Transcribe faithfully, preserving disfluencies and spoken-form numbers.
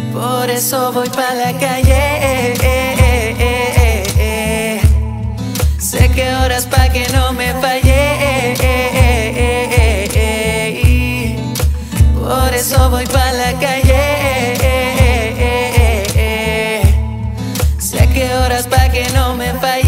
Por eso voy pa' la calle. Sé que horas pa' que no me falle. Por eso voy pa' la calle. Sé que horas pa' que no me falle.